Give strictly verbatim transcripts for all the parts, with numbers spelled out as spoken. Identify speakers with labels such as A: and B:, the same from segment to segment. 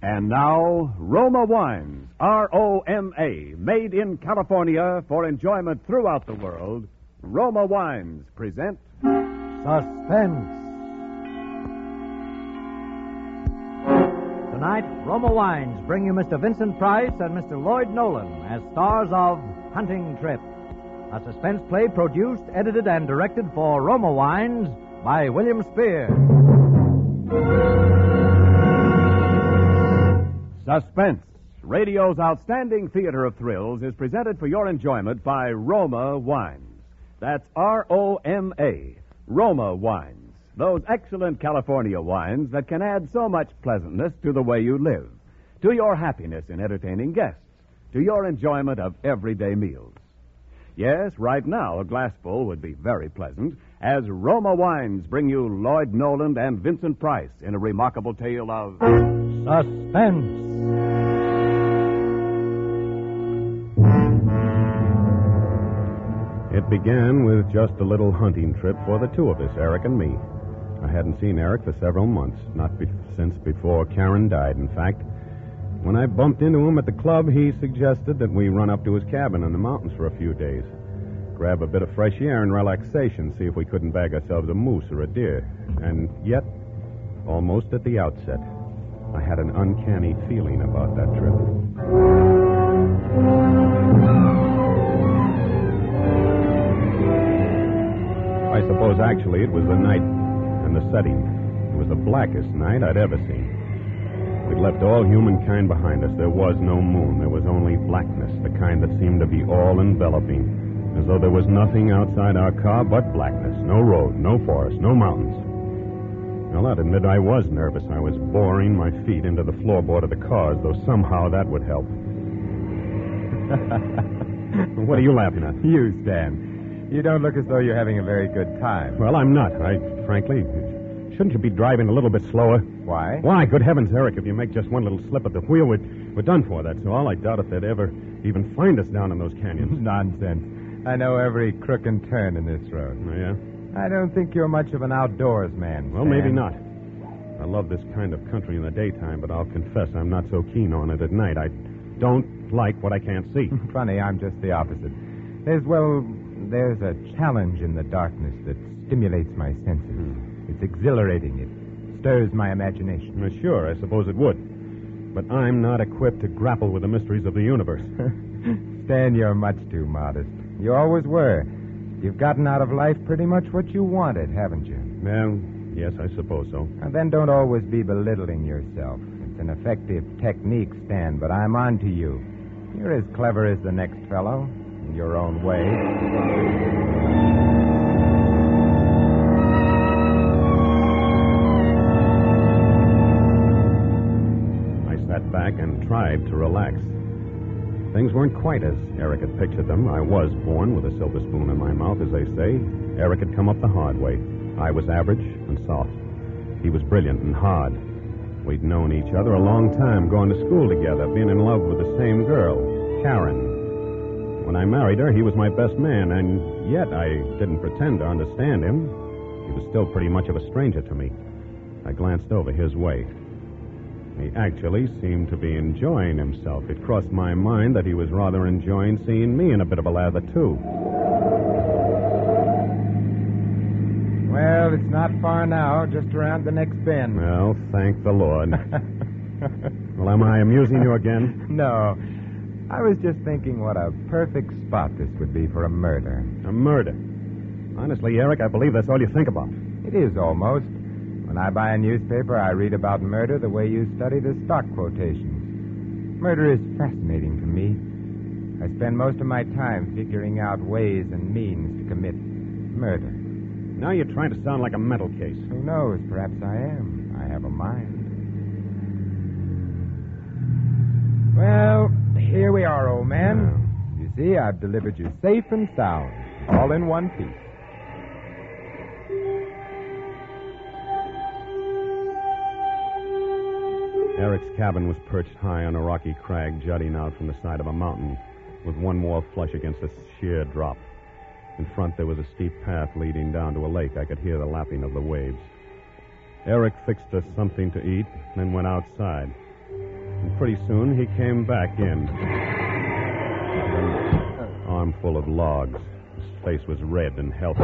A: And now, Roma Wines, R O M A, made in California for enjoyment throughout the world. Roma Wines present
B: Suspense. Tonight, Roma Wines bring you Mister Vincent Price and Mister Lloyd Nolan as stars of Hunting Trip, a suspense play produced, edited, and directed for Roma Wines by William Spear.
A: Suspense, radio's outstanding theater of thrills, is presented for your enjoyment by Roma Wines. That's R O M A, Roma Wines. Those excellent California wines that can add so much pleasantness to the way you live, to your happiness in entertaining guests, to your enjoyment of everyday meals. Yes, right now a glassful would be very pleasant as Roma Wines bring you Lloyd Nolan and Vincent Price in a remarkable tale of
B: Suspense.
C: It began with just a little hunting trip for the two of us, Eric and me. I hadn't seen Eric for several months, not be- since before Karen died, in fact. When I bumped into him at the club, he suggested that we run up to his cabin in the mountains for a few days, grab a bit of fresh air and relaxation, see if we couldn't bag ourselves a moose or a deer. And yet, almost at the outset, I had an uncanny feeling about that trip. I suppose actually it was the night and the setting. It was the blackest night I'd ever seen. We'd left all humankind behind us. There was no moon. There was only blackness, the kind that seemed to be all-enveloping, as though there was nothing outside our car but blackness. No road, no forest, no mountains. Well, I'd admit I was nervous. I was boring my feet into the floorboard of the car as though somehow that would help. What are you laughing at?
D: You, Stan. You don't look as though you're having a very good time.
C: Well, I'm not. I, frankly, shouldn't you be driving a little bit slower?
D: Why?
C: Why? Good heavens, Eric, if you make just one little slip at the wheel, we're, we're done for, that's all. I doubt if they'd ever even find us down in those canyons.
D: Nonsense. I know every crook and turn in this road.
C: Oh, yeah?
D: I don't think you're much of an outdoors man,
C: Well,
D: Stan.
C: maybe not. I love this kind of country in the daytime, but I'll confess I'm not so keen on it at night. I don't like what I can't see.
D: Funny, I'm just the opposite. There's, well, there's a challenge in the darkness that stimulates my senses.
C: Hmm.
D: It's exhilarating. It stirs my imagination.
C: Well, sure, I suppose it would. But I'm not equipped to grapple with the mysteries of the universe.
D: Stan, you're much too modest. You always were. You've gotten out of life pretty much what you wanted, haven't you?
C: Well, yes, I suppose so.
D: And then don't always be belittling yourself. It's an effective technique, Stan, but I'm on to you. You're as clever as the next fellow, in your own way.
C: I sat back and tried to relax. Things weren't quite as Eric had pictured them. I was born with a silver spoon in my mouth, as they say. Eric had come up the hard way. I was average and soft. He was brilliant and hard. We'd known each other a long time, going to school together, being in love with the same girl, Karen. When I married her, he was my best man, and yet I didn't pretend to understand him. He was still pretty much of a stranger to me. I glanced over his way. He actually seemed to be enjoying himself. It crossed my mind that he was rather enjoying seeing me in a bit of a lather, too.
D: Well, it's not far now, just around the next bend.
C: Well, thank the Lord. Well, am I amusing you again?
D: No. I was just thinking what a perfect spot this would be for a murder.
C: A murder. Honestly, Eric, I believe that's all you think about.
D: It is almost. When I buy a newspaper, I read about murder the way you study the stock quotations. Murder is fascinating to me. I spend most of my time figuring out ways and means to commit murder.
C: Now you're trying to sound like a mental case.
D: Who knows? Perhaps I am. I have a mind. Well, here we are, old man.
C: Oh.
D: You see, I've delivered you safe and sound, all in one piece.
C: Eric's cabin was perched high on a rocky crag jutting out from the side of a mountain, with one wall flush against a sheer drop. In front, there was a steep path leading down to a lake. I could hear the lapping of the waves. Eric fixed us something to eat, then went outside. pretty soon he came back in. An armful of logs. His face was red and healthy.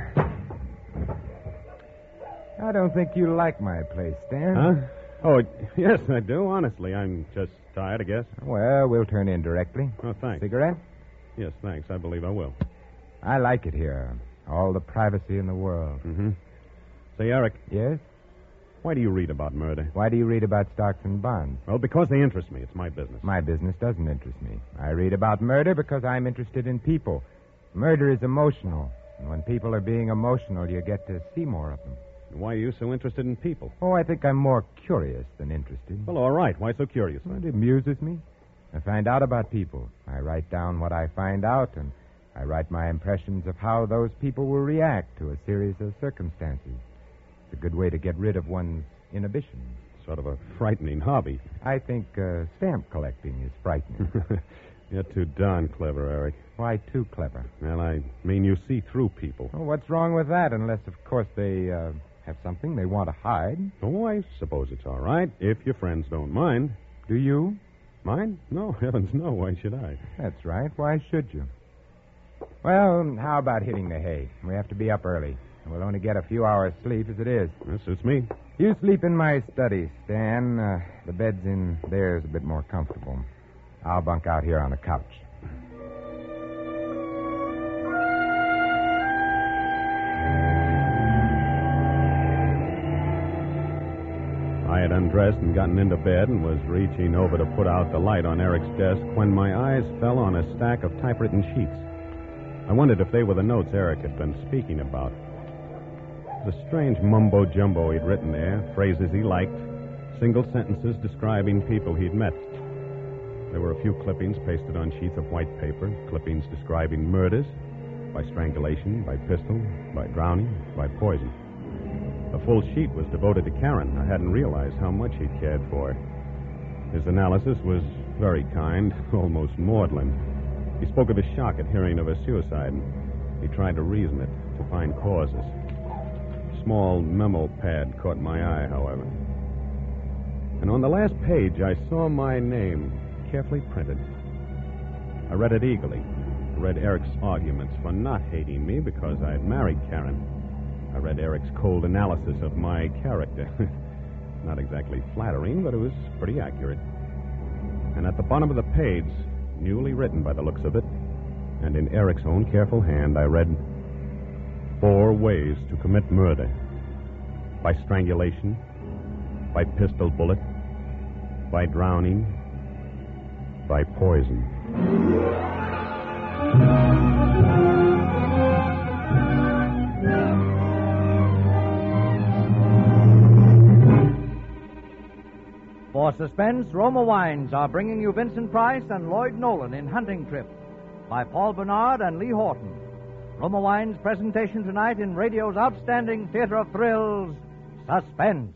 D: I don't think you like my place, Stan.
C: Huh? Oh, yes, I do. Honestly, I'm just tired, I guess.
D: Well, we'll turn in directly.
C: Oh, thanks.
D: Cigarette?
C: Yes, thanks. I believe I will.
D: I like it here. All the privacy in the world.
C: Mm-hmm. Say, Eric,
D: Yes?
C: why do you read about murder?
D: Why do you read about stocks and bonds?
C: Well, because they interest me. It's my business.
D: My business doesn't interest me. I read about murder because I'm interested in people. Murder is emotional. And when people are being emotional, you get to see more of them.
C: Why are you so interested in people?
D: Oh, I think I'm more curious than interested.
C: Well, all right. Why so curious,
D: Well,
C: then?
D: it amuses me. I find out about people. I write down what I find out, and I write my impressions of how those people will react to a series of circumstances. It's a good way to get rid of one's inhibition.
C: Sort of a frightening hobby.
D: I think uh, stamp collecting is frightening.
C: You're too darn clever, Eric.
D: Why too clever?
C: Well, I mean you see through people.
D: Well, what's wrong with that, unless, of course, they uh, have something they want to hide?
C: Oh, I suppose it's all right, if your friends don't mind.
D: Do you?
C: Mind? No, heavens no. Why should I?
D: That's right. Why should you? Well, how about hitting the hay? We have to be up early. We'll only get a few hours sleep as it is.
C: That suits me.
D: You sleep in my study, Stan. Uh, the bed's in there is a bit more comfortable. I'll bunk out here on the couch.
C: I had undressed and gotten into bed and was reaching over to put out the light on Eric's desk when my eyes fell on a stack of typewritten sheets. I wondered if they were the notes Eric had been speaking about. The strange mumbo-jumbo he'd written there, phrases he liked, single sentences describing people he'd met. There were a few clippings pasted on sheets of white paper, clippings describing murders, by strangulation, by pistol, by drowning, by poison. A full sheet was devoted to Karen. I hadn't realized how much he'd cared for her. His analysis was very kind, almost maudlin. He spoke of his shock at hearing of her suicide, and he tried to reason it, to find causes. A small memo pad caught my eye, however. And on the last page, I saw my name carefully printed. I read it eagerly. I read Eric's arguments for not hating me because I had married Karen. I read Eric's cold analysis of my character. Not exactly flattering, but it was pretty accurate. And at the bottom of the page, newly written by the looks of it, and in Eric's own careful hand, I read, four ways to commit murder. By strangulation, by pistol bullet, by drowning, by poison.
B: For suspense, Roma Wines are bringing you Vincent Price and Lloyd Nolan in Hunting Trip by Paul Bernard and Lee Horton. Roma Wines' presentation tonight in radio's outstanding theater of thrills, Suspense.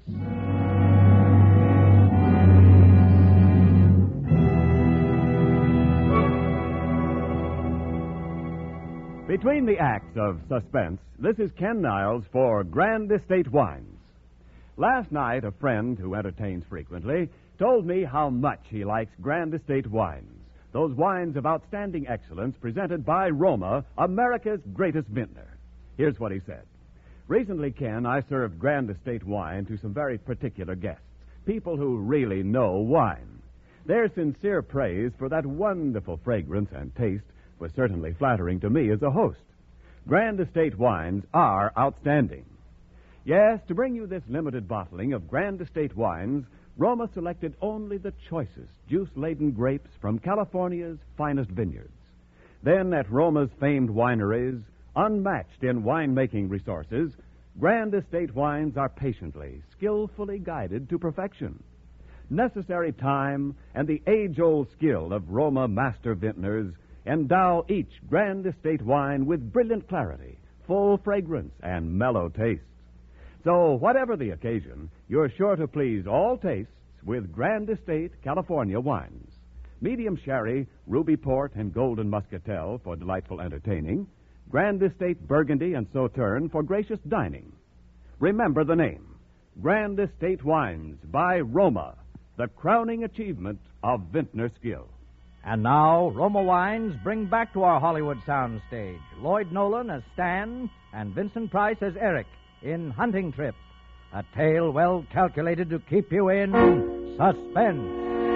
A: Between the acts of Suspense, this is Ken Niles for Grand Estate Wines. Last night, a friend who entertains frequently told me how much he likes Grand Estate wines, those wines of outstanding excellence presented by Roma, America's greatest vintner. Here's what he said. Recently, Ken, I served Grand Estate wine to some very particular guests, people who really know wine. Their sincere praise for that wonderful fragrance and taste was certainly flattering to me as a host. Grand Estate wines are outstanding. Yes, to bring you this limited bottling of Grand Estate wines, Roma selected only the choicest juice-laden grapes from California's finest vineyards. Then, at Roma's famed wineries, unmatched in winemaking resources, Grand Estate wines are patiently, skillfully guided to perfection. Necessary time and the age-old skill of Roma master vintners endow each Grand Estate wine with brilliant clarity, full fragrance, and mellow taste. So, whatever the occasion, you're sure to please all tastes with Grand Estate California wines. Medium sherry, ruby port, and golden muscatel for delightful entertaining. Grand Estate Burgundy and Sauterne for gracious dining. Remember the name, Grand Estate Wines by Roma, the crowning achievement of vintner skill.
B: And now, Roma Wines bring back to our Hollywood soundstage Lloyd Nolan as Stan and Vincent Price as Eric in Hunting Trip, a tale well calculated to keep you in suspense.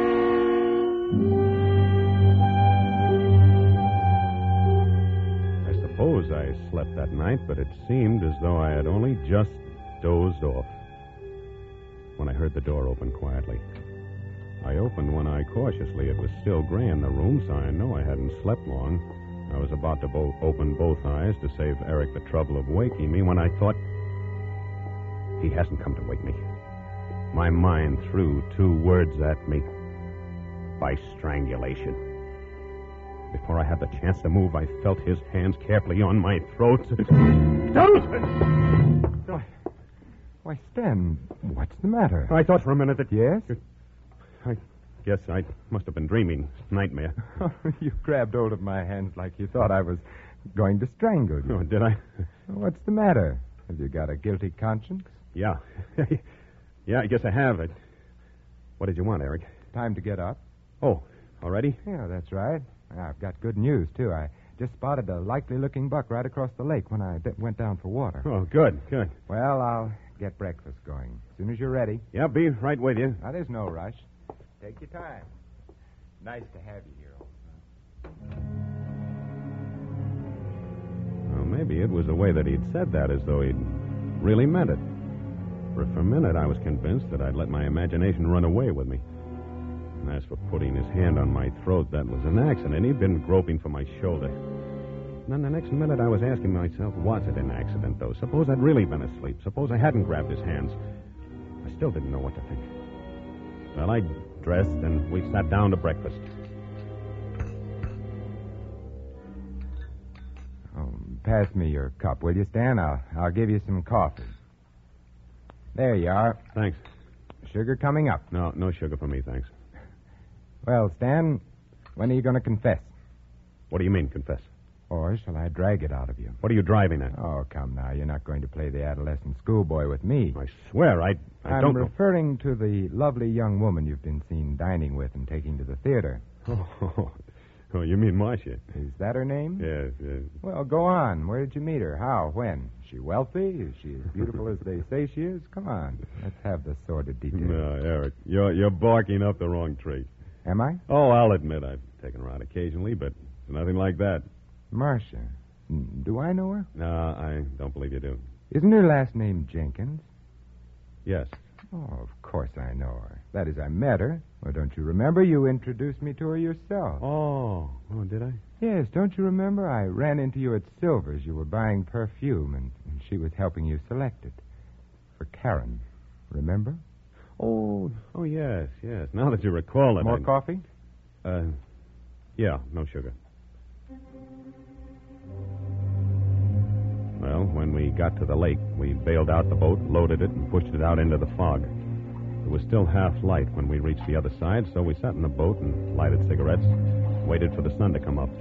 C: I suppose I slept that night, but it seemed as though I had only just dozed off when I heard the door open quietly. I opened one eye cautiously. It was still gray in the room, so I know I hadn't slept long. I was about to bo- open both eyes to save Eric the trouble of waking me when I thought, he hasn't come to wake me. My mind threw two words at me. By strangulation. Before I had the chance to move, I felt his hands carefully on my throat. Don't!
D: Why, why, Stan, what's the matter?
C: I thought for a minute that...
D: Yes?
C: I guess I must have been dreaming. Nightmare.
D: You grabbed hold of my hands like you thought I was going to strangle you.
C: Oh, did I?
D: What's the matter? Have you got a guilty conscience?
C: Yeah. Yeah, I guess I have. It. What did you want, Eric?
D: Time to get up.
C: Oh, already?
D: Yeah, that's right. I've got good news, too. I just spotted a likely-looking buck right across the lake when I d- went down for water.
C: Oh, good, good.
D: Well, I'll get breakfast going. As soon as you're ready.
C: Yeah, be right with you.
D: Now, there's no rush. Take your time. Nice to have you here, old son.
C: Well, maybe it was the way that he'd said that, as though he'd really meant it. For, for a minute, I was convinced that I'd let my imagination run away with me. And as for putting his hand on my throat, that was an accident. He'd been groping for my shoulder. And then the next minute, I was asking myself, was it an accident, though? Suppose I'd really been asleep. Suppose I hadn't grabbed his hands. I still didn't know what to think. Well, I dressed, and we sat down to breakfast.
D: Oh, pass me your cup, will you, Stan? I'll, I'll give you some coffee. There you are.
C: Thanks.
D: Sugar coming up.
C: No, no sugar for me, thanks.
D: Well, Stan, when are you going to confess?
C: What do you mean, confess?
D: Or shall I drag it out of you?
C: What are you driving at?
D: Oh, come now. You're not going to play the adolescent schoolboy with me.
C: I swear, I, I
D: I'm
C: don't know.
D: referring to the lovely young woman you've been seen dining with and taking to the theater.
C: Oh, oh you mean Marcia?
D: Is that her name?
C: Yes, yes.
D: Well, go on. Where did you meet her? How? When? Is she wealthy? Is she as beautiful as they say she is? Come on. Let's have the sordid details.
C: No, Eric, you're, you're barking up the wrong tree.
D: Am I?
C: Oh, I'll admit I've taken her out occasionally, but nothing like that.
D: Marcia. Do I know her?
C: No, I don't believe you do.
D: Isn't her last name Jenkins?
C: Yes.
D: Oh, of course I know her. That is, I met her. Well, don't you remember? You introduced me to her yourself.
C: Oh, oh, did I?
D: Yes, don't you remember? I ran into you at Silver's. You were buying perfume, and, and she was helping you select it. For Karen. Remember?
C: Oh, oh, yes, yes. Now that you recall it.
D: More
C: I...
D: coffee?
C: Uh, yeah, no sugar. Well, when we got to the lake, we bailed out the boat, loaded it, and pushed it out into the fog. It was still half light when we reached the other side, so we sat in the boat and lighted cigarettes, waited for the sun to come up.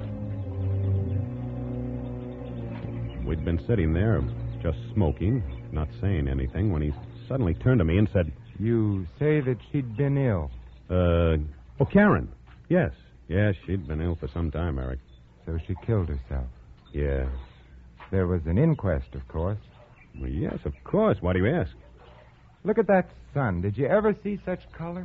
C: We'd been sitting there, just smoking, not saying anything, when he suddenly turned to me and said,
D: You say that she'd been ill.
C: Uh, oh, Karen. Yes, yes, she'd been ill for some time, Eric.
D: So she killed herself.
C: Yeah.
D: There was an inquest, of course.
C: Well, yes, of course. Why do you ask?
D: Look at that sun. Did you ever see such color?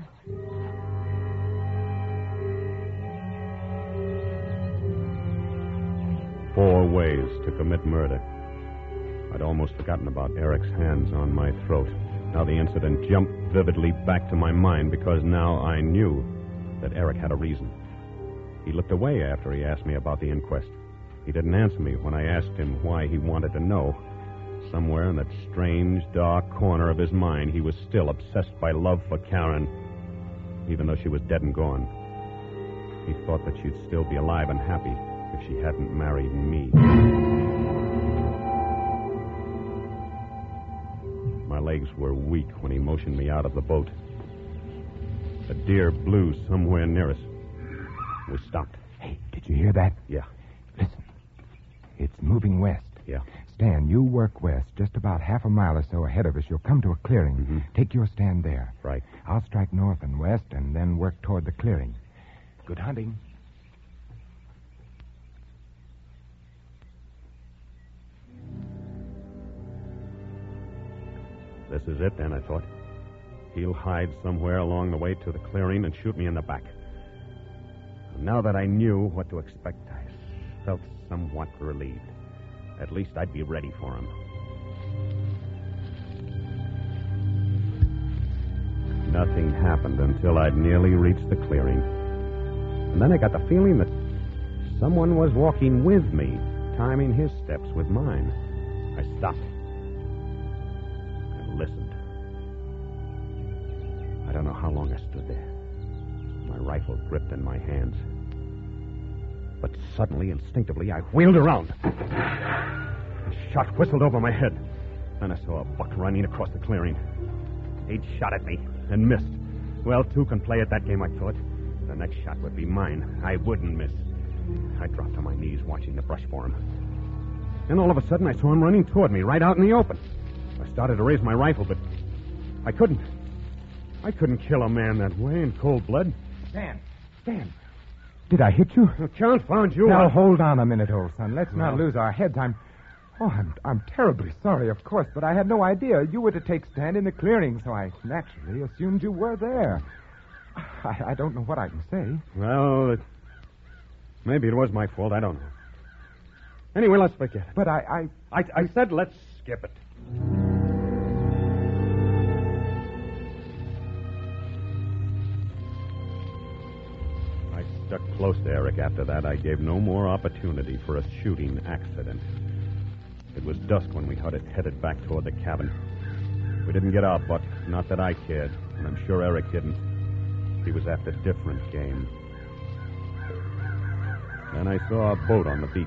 C: Four ways to commit murder. I'd almost forgotten about Eric's hands on my throat. Now the incident jumped vividly back to my mind because now I knew that Eric had a reason. He looked away after he asked me about the inquest. He didn't answer me when I asked him why he wanted to know. Somewhere in that strange, dark corner of his mind, he was still obsessed by love for Karen, even though she was dead and gone. He thought that she'd still be alive and happy if she hadn't married me. My legs were weak when he motioned me out of the boat. A deer blew somewhere near us. We stopped.
D: Hey, did you hear that?
C: Yeah.
D: Listen. It's moving west.
C: Yeah.
D: Stan, you work west. Just about half a mile or so ahead of us, you'll come to a clearing.
C: Mm-hmm.
D: Take your stand there.
C: Right.
D: I'll strike north and west and then work toward the clearing. Good hunting.
C: This is it, then, I thought. He'll hide somewhere along the way to the clearing and shoot me in the back. And now that I knew what to expect, I felt somewhat relieved. At least I'd be ready for him. Nothing happened until I'd nearly reached the clearing. And then I got the feeling that someone was walking with me, timing his steps with mine. I stopped. Listened. I don't know how long I stood there, my rifle gripped in my hands. But suddenly, instinctively, I wheeled around. A shot whistled over my head. Then I saw a buck running across the clearing. He'd shot at me and missed. Well, two can play at that game, I thought. The next shot would be mine. I wouldn't miss. I dropped on my knees, watching the brush for him. Then all of a sudden, I saw him running toward me, right out in the open. I started to raise my rifle, but I couldn't. I couldn't kill a man that way in cold blood.
D: Stan, Stan, did I hit you?
C: Confound you.
D: Now,
C: I...
D: hold on a minute, old son. Let's not
C: Well.
D: lose our heads. I'm... Oh, I'm, I'm terribly sorry, of course, but I had no idea you were to take stand in the clearing, so I naturally assumed you were there. I, I don't know what I can say.
C: Well, it... maybe it was my fault. I don't know. Anyway, let's forget it.
D: But I...
C: I, I, I said let's skip it. I stuck close to Eric after that. I gave no more opportunity for a shooting accident. It was dusk when we headed, headed back toward the cabin. We didn't get our buck, not that I cared, and I'm sure Eric didn't. He was after different game. Then I saw a boat on the beach.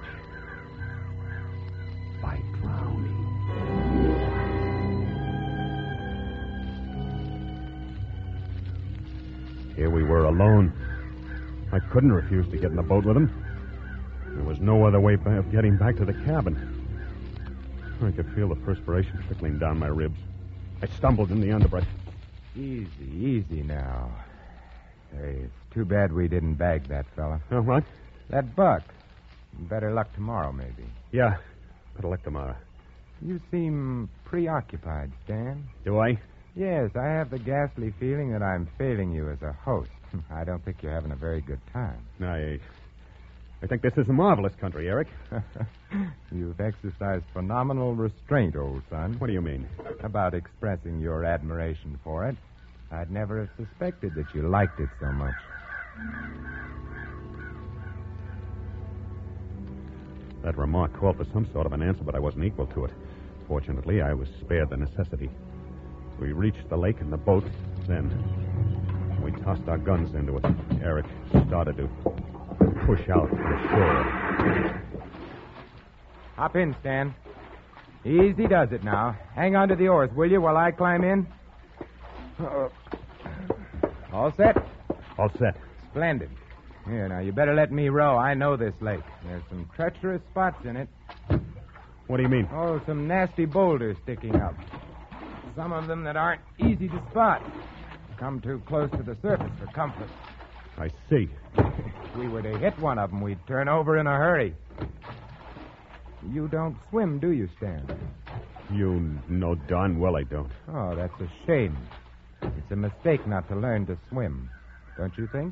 C: By drowning. Here we were alone. I couldn't refuse to get in the boat with him. There was no other way of getting back to the cabin. I could feel the perspiration trickling down my ribs. I stumbled in the underbrush.
D: Easy, easy now. Hey, it's too bad we didn't bag that fella.
C: Oh, what?
D: That buck. Better luck tomorrow, maybe.
C: Yeah, better luck tomorrow.
D: You seem preoccupied, Stan.
C: Do I?
D: Yes, I have the ghastly feeling that I'm failing you as a host. I don't think you're having a very good time.
C: I... I think this is a marvelous country, Eric.
D: You've exercised phenomenal restraint, old son.
C: What do you mean?
D: About expressing your admiration for it. I'd never have suspected that you liked it so much.
C: That remark called for some sort of an answer, but I wasn't equal to it. Fortunately, I was spared the necessity. We reached the lake in the boat. Then we tossed our guns into it. Eric started to push out to the shore.
D: Hop in, Stan. Easy does it now. Hang on to the oars, will you, while I climb in? Uh, all set?
C: All set.
D: Splendid. Here, now, you better let me row. I know this lake. There's some treacherous spots in it.
C: What do you mean?
D: Oh, some nasty boulders sticking up. Some of them that aren't easy to spot. Come too close to the surface for comfort.
C: I see.
D: If we were to hit one of them, we'd turn over in a hurry. You don't swim, do you, Stan?
C: You know darn well I don't.
D: Oh, that's a shame. It's a mistake not to learn to swim. Don't you think?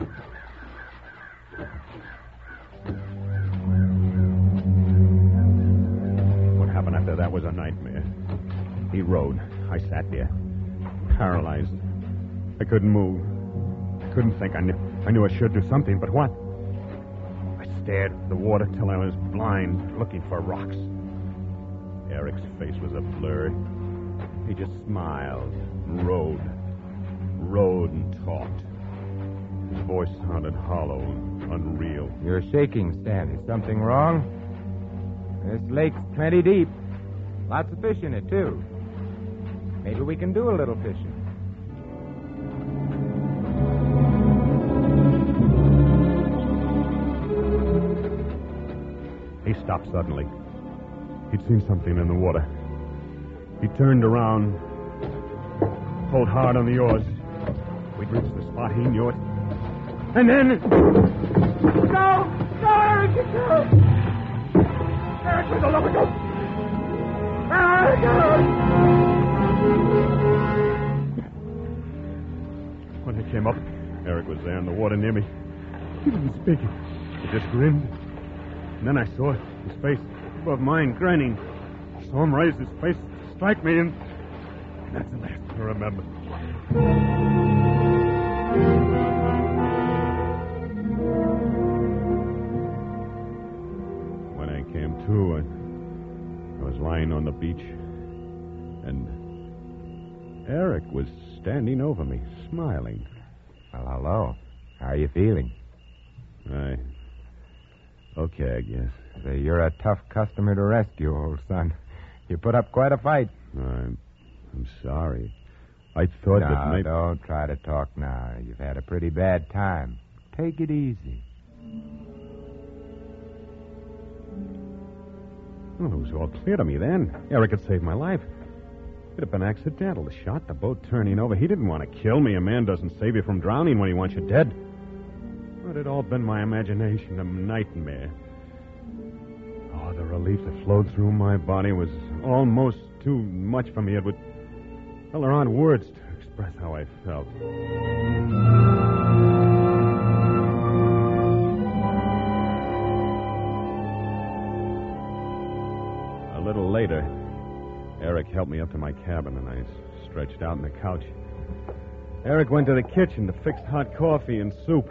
C: What happened after that was a nightmare. He rode. I sat there, paralyzed. I couldn't move. I couldn't think. I knew, I knew I should do something, but what? I stared at the water till I was blind, looking for rocks. Eric's face was a blur. He just smiled, rode, rode and talked. His voice sounded hollow and unreal.
D: You're shaking, Stan. Is something wrong? This lake's plenty deep. Lots of fish in it, too. Maybe we can do a little fishing.
C: He stopped suddenly. He'd seen something in the water. He turned around, pulled hard on the oars. We'd reached the spot he knew it. And then...
E: No! No, Eric! No! Eric, for the love of God! Eric!
C: When I came up, Eric was there in the water near me. He didn't speak. He just grinned. And then I saw his face above mine, grinning. I saw him raise his face to strike me, and that's the last I remember. When I came to, I, I was lying on the beach, and Eric was standing over me, smiling.
D: Well, hello. How are you feeling?
C: I... Okay, I guess.
D: Say, you're a tough customer to rescue, old son. You put up quite a fight.
C: I'm, I'm sorry. I thought
D: no,
C: that maybe...
D: don't try to talk now. You've had a pretty bad time. Take it easy.
C: Well, it was all clear to me then. Eric had saved my life. It had been accidental. The shot, the boat turning over. He didn't want to kill me. A man doesn't save you from drowning when he wants you dead. But it had all been my imagination, a nightmare. Oh, the relief that flowed through my body was almost too much for me. It would... Well, there aren't words to express how I felt. A little later, Eric helped me up to my cabin, and I stretched out on the couch. Eric went to the kitchen to fix hot coffee and soup.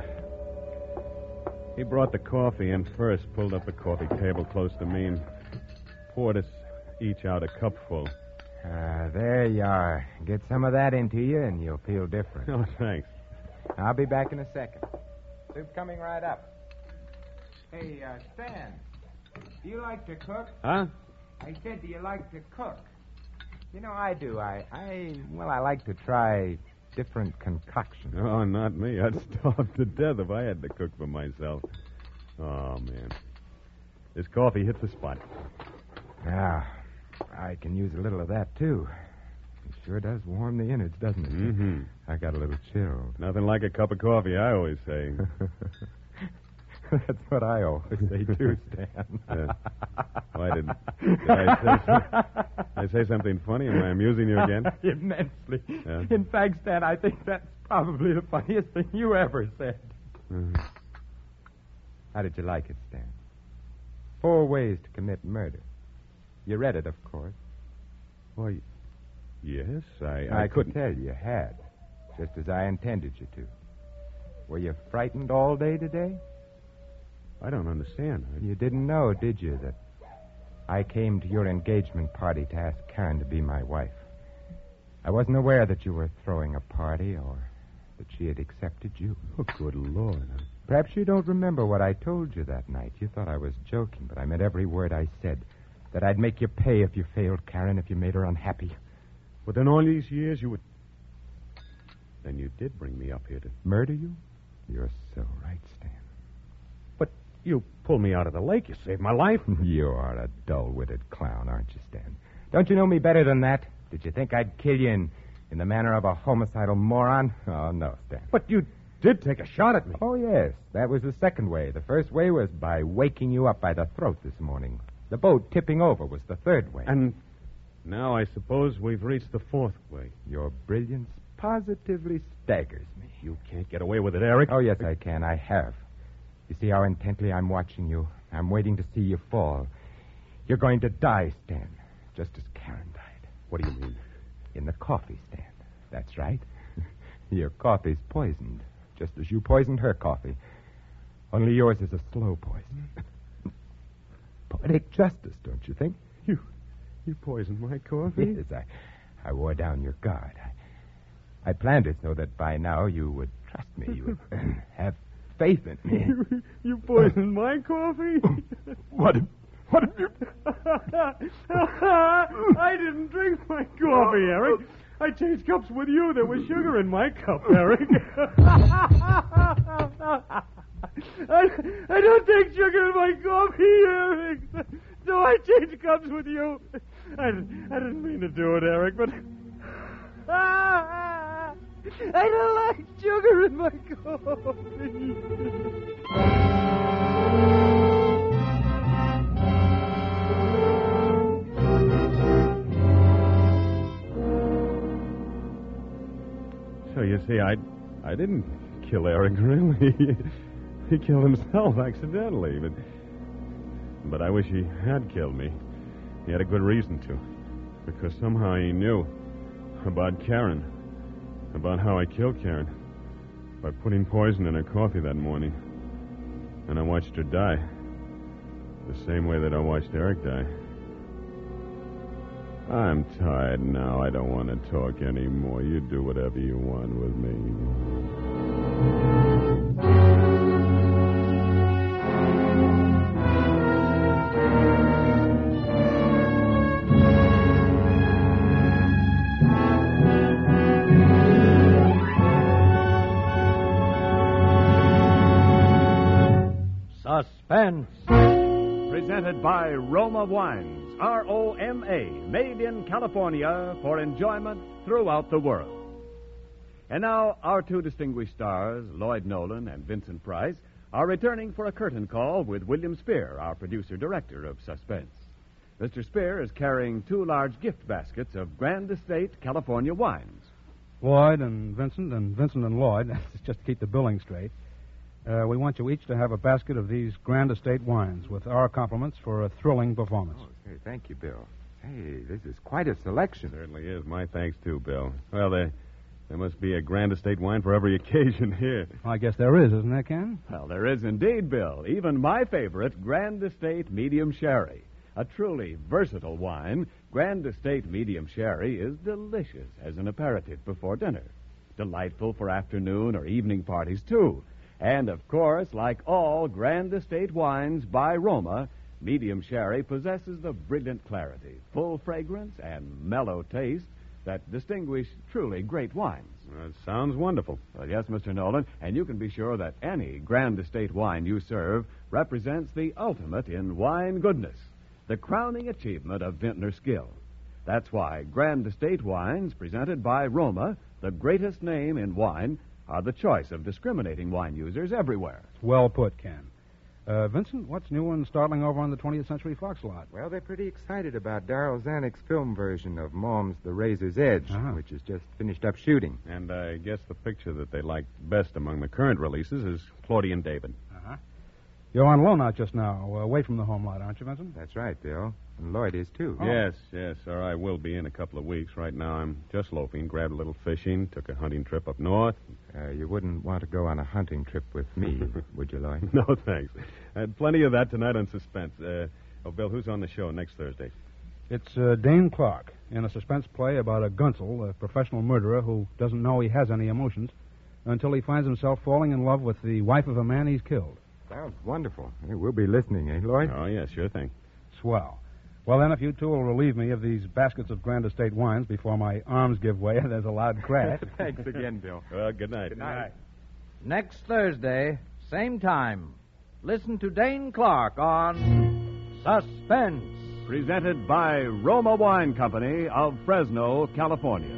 C: He brought the coffee in first, pulled up the coffee table close to me, and poured us each out a cupful.
D: Uh, there you are. Get some of that into you, and you'll feel different.
C: Oh, thanks.
D: I'll be back in a second. Soup coming right up. Hey, uh, Stan, do you like to cook?
C: Huh?
D: I said, do you like to cook? You know, I do. I, I, well, I like to try different concoctions.
C: Oh, not me. I'd starve to death if I had to cook for myself. Oh, man. This coffee hits the spot.
D: Yeah, I can use a little of that, too. It sure does warm the innards, doesn't it?
C: Mm-hmm.
D: I got a little chill.
C: Nothing like a cup of coffee, I always say.
D: That's what I always say, too, Stan.
C: Yeah. Why did, did I say so, I say something funny? Am I amusing you again?
D: Immensely.
C: Yeah.
D: In fact, Stan, I think that's probably the funniest thing you ever said.
C: Uh,
D: How did you like it, Stan? Four ways to commit murder. You read it, of course.
C: Why, yes, I, I,
D: I
C: couldn't.
D: could tell you had, just as I intended you to. Were you frightened all day today?
C: I don't understand. I,
D: You didn't know, did you, that I came to your engagement party to ask Karen to be my wife? I wasn't aware that you were throwing a party or that she had accepted you.
C: Oh, good Lord.
D: Perhaps you don't remember what I told you that night. You thought I was joking, but I meant every word I said. That I'd make you pay if you failed Karen, if you made her unhappy.
C: Within all these years, you would... Then you did bring me up here to...
D: Murder you? You're so right, Stan.
C: But you pulled me out of the lake. You saved my life.
D: You are a dull-witted clown, aren't you, Stan? Don't you know me better than that? Did you think I'd kill you in, in the manner of a homicidal moron? Oh, no, Stan.
C: But you did take a shot at me.
D: Oh, yes. That was the second way. The first way was by waking you up by the throat this morning. The boat tipping over was the third way.
C: And now I suppose we've reached the fourth way.
D: Your brilliance positively staggers me.
C: You can't get away with it, Eric.
D: Oh, yes, I can. I have. You see how intently I'm watching you. I'm waiting to see you fall. You're going to die, Stan, just as Karen died.
C: What do you mean?
D: In the coffee stand. That's right. Your coffee's poisoned, just as you poisoned her coffee. Only yours is a slow poison. Poetic justice, don't you think?
C: You you poisoned my coffee?
D: Yes, I, I wore down your guard. I, I planned it so that by now you would trust me. You would have faith in me.
C: You, you poisoned my coffee?
D: What have, what have you...
C: I didn't drink my coffee, Eric. I changed cups with you. There was sugar in my cup, Eric. I, I don't take sugar in my coffee, Eric.
E: So I change cups with you. I, didn't- I didn't mean to do it, Eric, but... Ah, I don't like sugar in my coffee.
C: So you see, I, I didn't kill Eric, really. He killed himself accidentally, but, but I wish he had killed me. He had a good reason to, because somehow he knew about Karen, about how I killed Karen by putting poison in her coffee that morning. And I watched her die, the same way that I watched Eric die. I'm tired now. I don't want to talk anymore. You do whatever you want with me.
B: Suspense.
A: Presented by Roma Wines, R O M A, made in California for enjoyment throughout the world. And now, our two distinguished stars, Lloyd Nolan and Vincent Price, are returning for a curtain call with William Spear, our producer-director of Suspense. Mister Spear is carrying two large gift baskets of Grand Estate California wines.
F: Lloyd and Vincent, and Vincent and Lloyd, that's just to keep the billing straight. Uh, we want you each to have a basket of these Grand Estate wines with our compliments for a thrilling performance.
D: Oh, hey, thank you, Bill. Hey, this is quite a selection.
C: Certainly is. My thanks, too, Bill. Well, there, there must be a Grand Estate wine for every occasion here.
F: I guess there is, isn't there, Ken?
A: Well, there is indeed, Bill. Even my favorite, Grand Estate Medium Sherry. A truly versatile wine, Grand Estate Medium Sherry is delicious as an aperitif before dinner. Delightful for afternoon or evening parties, too. And, of course, like all Grand Estate wines by Roma, Medium Sherry possesses the brilliant clarity, full fragrance, and mellow taste that distinguish truly great wines.
C: Well, it sounds wonderful.
A: Well, yes, Mister Nolan, and you can be sure that any Grand Estate wine you serve represents the ultimate in wine goodness, the crowning achievement of vintner skill. That's why Grand Estate wines, presented by Roma, the greatest name in wine, are the choice of discriminating wine users everywhere.
F: Well put, Ken. Uh, Vincent, what's new and startling over on the twentieth Century Fox lot?
D: Well, they're pretty excited about Darryl Zanuck's film version of Mom's The Razor's Edge,
F: Uh-huh.
D: which has just finished up shooting.
C: And I guess the picture that they like best among the current releases is Claudia and David.
F: Uh-huh. You're on loan out just now, uh, away from the home lot, aren't you, Vincent?
D: That's right, Bill. And Lloyd is, too.
F: Oh.
C: Yes, yes, or I will be in a couple of weeks. Right now I'm just loafing, grabbed a little fishing, took a hunting trip up north.
D: Uh, you wouldn't want to go on a hunting trip with me, would you, Lloyd?
C: No, thanks. I had plenty of that tonight on Suspense. Uh, oh, Bill, who's on the show next Thursday?
F: It's uh, Dane Clark in a suspense play about a Gunsel, a professional murderer who doesn't know he has any emotions until he finds himself falling in love with the wife of a man he's killed.
D: Sounds wonderful. Hey, we'll be listening, eh, Lloyd?
C: Oh, yes, sure thing.
F: Swell. Well, then, if you two will relieve me of these baskets of Grand Estate wines before my arms give way and there's a loud crash.
D: Thanks again, Bill.
C: Well, good night.
D: Good night.
B: Next Thursday, same time, listen to Dane Clark on Suspense.
A: Presented by Roma Wine Company of Fresno, California.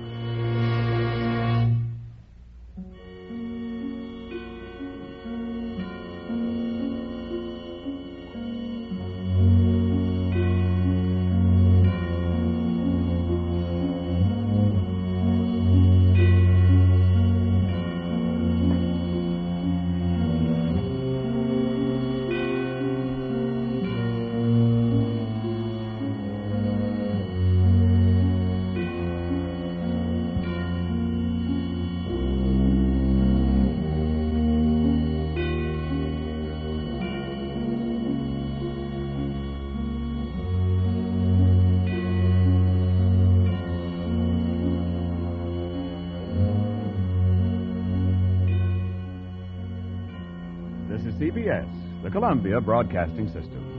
A: This is C B S, the Columbia Broadcasting System.